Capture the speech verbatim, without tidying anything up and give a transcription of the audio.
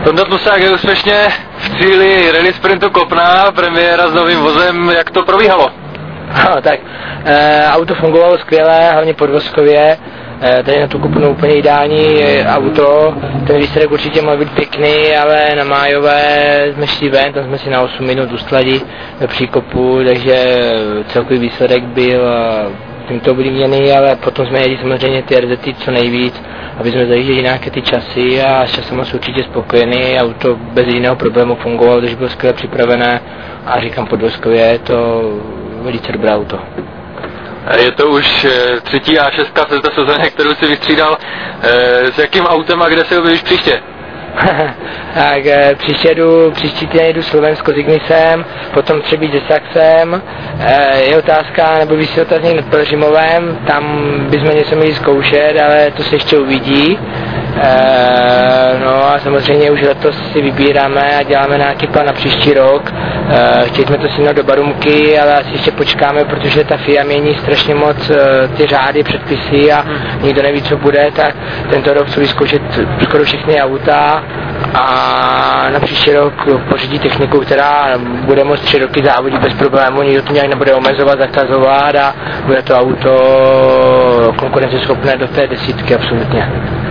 Tonda Tlusák je úspěšně v cíli Rally Sprintu Kopna, premiéra s novým vozem, jak to probíhalo? No, tak e, auto fungovalo skvěle, hlavně podvozkově, e, tady na tu Kopnu úplně ideální e, auto, ten výsledek určitě mohl být pěkný, ale na Májové jsme šli ven, tam jsme si na osm minut ustladili do příkopu, takže celkový výsledek byl tímto oblíbený, ale potom jsme jeli samozřejmě ty R Z T co nejvíc, aby jsme zajížděli nějaké ty časy a s časem jsme určitě spokojený, auto bez jiného problému fungovalo, takže bylo skvěle připravené a říkám podvozkově, je to velice dobré auto. Je to už třetí A šest v této sezóně, kterou si vystřídal. S jakým autem a kde se objevíš příště? Tak příště jdu, příští týden jdu Slovensko s Ignisem, potom Třebíč se Saxem, je otázka, nebo vy si otázník nad Pelřimovem, tam bychom něco měli zkoušet, ale to se ještě uvidí. No a samozřejmě už letos si vybíráme a děláme nějaký plán na příští rok. Chtěli jsme to synout do Barumky, ale asi ještě počkáme, protože ta F I A mění strašně moc ty řády, předpisy a nikdo neví, co bude, tak tento rok chci vyzkoušet skoro všechny auta a na příští rok pořídí techniku, která bude moct tři roky závodit bez problémů, nikdo to nějak nebude omezovat, zakazovat a bude to auto konkurenceschopné do té desítky absolutně.